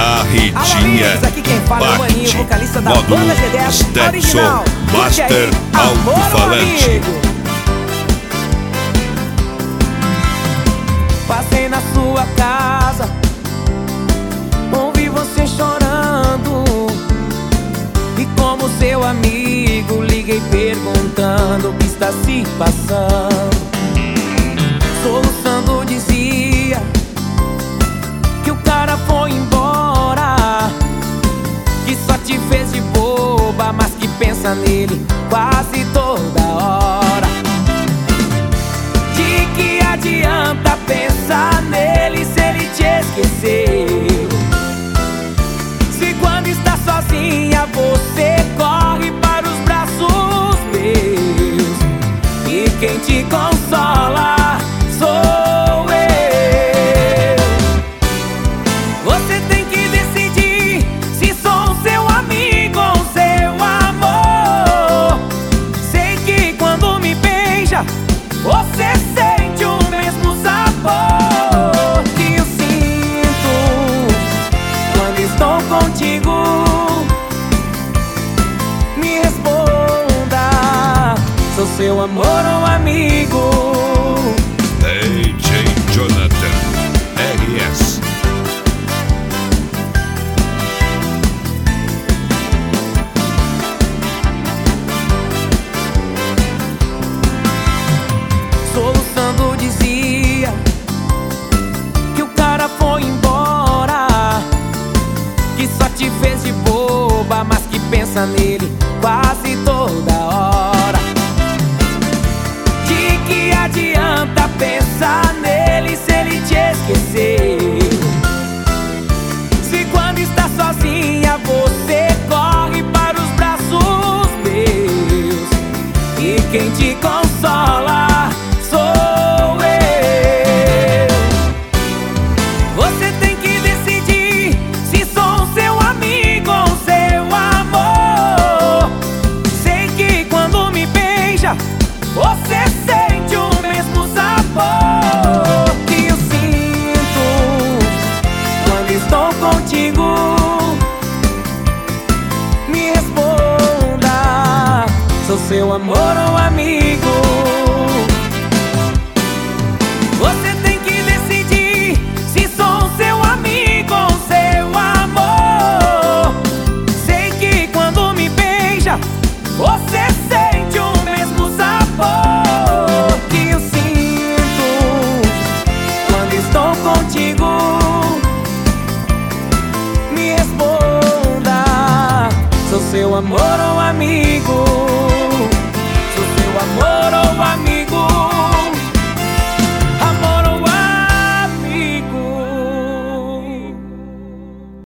A Ritinha Aqui quem fala é o Maninho, Bate, vocalista da módulo banda G10 Stetson original. Curte Master aí, Amor, Alto-Falante. amigo. Passei na sua casa, ouvi você chorando, e como seu amigo liguei perguntando o que está se passando. Soluçando dizia que o cara foi embora, que só te fez de boba, mas que pensa nele quase toda hora. De que adianta pensar nele se ele te esqueceu? Se quando está sozinha você corre para os braços meus, e quem te consola sou eu. Você tem que decidir se sou seu amigo ou seu amor. Sei que quando me beija você sente o mesmo sabor que eu sinto quando estou contigo. Me responda, sou seu amor ou amigo? DJ Jonathan RS. Soluçando dizia que o cara foi embora, que só te fez de boba, mas que pensa nele quase toda hora. De que adianta pensar nele se ele te esqueceu? Se quando está sozinha você corre para os braços meus, e quem te consola sou eu. Você tem que decidir se sou seu amigo ou seu amor. Sei que quando me beija você sente o mesmo sabor que eu sinto quando estou contigo. Me responda, sou seu amor ou amigo? Você tem que decidir se sou seu amigo ou seu amor. Sei que quando me beija você sente o mesmo sabor que eu sinto quando estou contigo. Me responda, sou seu amor ou amigo?